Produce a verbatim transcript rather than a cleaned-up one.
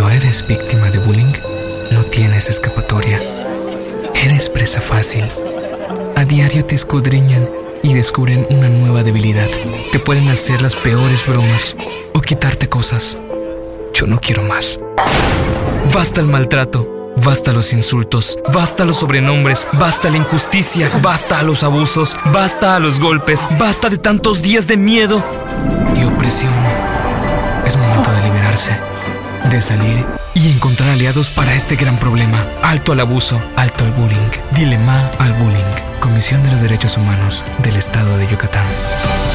Cuando eres víctima de bullying, no tienes escapatoria. Eres presa fácil. A diario te escudriñan y descubren una nueva debilidad. Te pueden hacer las peores bromas o quitarte cosas. Yo no quiero más. Basta el maltrato, basta los insultos, basta los sobrenombres, basta la injusticia, basta a los abusos, basta a los golpes, basta de tantos días de miedo y opresión. Es momento de liberarse, de salir y encontrar aliados para este gran problema. Alto al abuso, alto al bullying. Dile ma al bullying. Comisión de los Derechos Humanos del Estado de Yucatán.